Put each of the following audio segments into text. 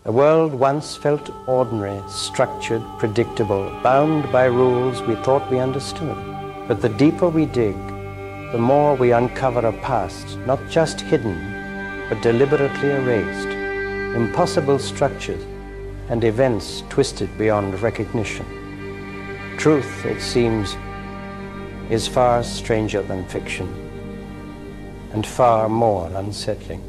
The world once felt ordinary, structured, predictable, bound by rules we thought we understood. But the deeper we dig, the more we uncover a past, not just hidden, but deliberately erased, impossible structures and events twisted beyond recognition. Truth, it seems, is far stranger than fiction, and far more unsettling.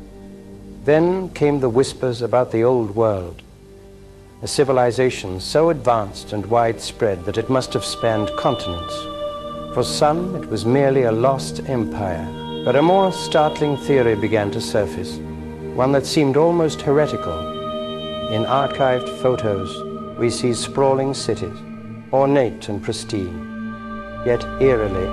Then came the whispers about the old world, a civilization so advanced and widespread that it must have spanned continents. For some, it was merely a lost empire. But a more startling theory began to surface, one that seemed almost heretical. In archived photos, we see sprawling cities, ornate and pristine, yet eerily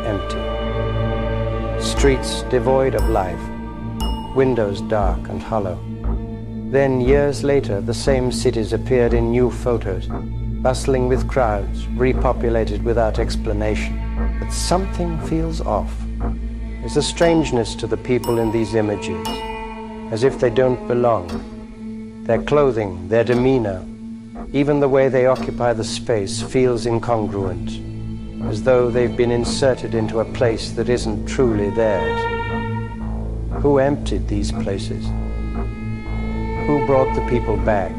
empty. Streets devoid of life, windows dark and hollow. Then, years later, the same cities appeared in new photos, bustling with crowds, repopulated without explanation. But something feels off. There's a strangeness to the people in these images, as if they don't belong. Their clothing, their demeanor, even the way they occupy the space feels incongruent, as though they've been inserted into a place that isn't truly theirs. Who emptied these places? Who brought the people back?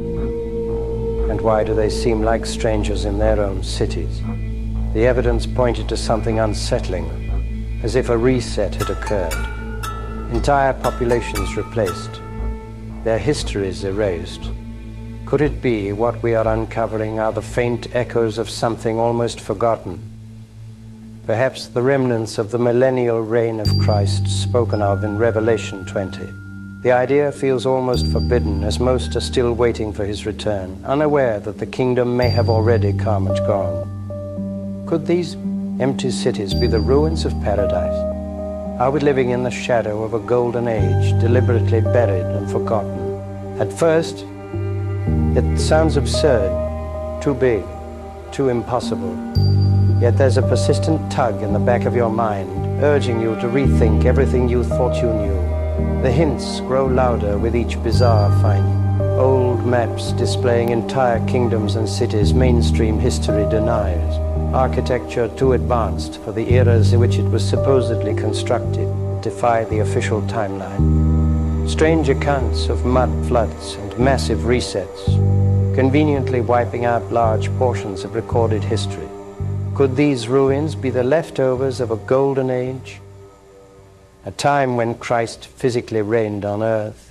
And why do they seem like strangers in their own cities? The evidence pointed to something unsettling, as if a reset had occurred. Entire populations replaced, their histories erased. Could it be what we are uncovering are the faint echoes of something almost forgotten? Perhaps the remnants of the millennial reign of Christ spoken of in Revelation 20. The idea feels almost forbidden, as most are still waiting for his return, unaware that the kingdom may have already come and gone. Could these empty cities be the ruins of paradise? Are we living in the shadow of a golden age, deliberately buried and forgotten? At first, it sounds absurd, too big, too impossible. Yet there's a persistent tug in the back of your mind, urging you to rethink everything you thought you knew. The hints grow louder with each bizarre finding. Old maps displaying entire kingdoms and cities mainstream history denies. Architecture too advanced for the eras in which it was supposedly constructed defy the official timeline. Strange accounts of mud floods and massive resets, conveniently wiping out large portions of recorded history. Could these ruins be the leftovers of a golden age? A time when Christ physically reigned on earth,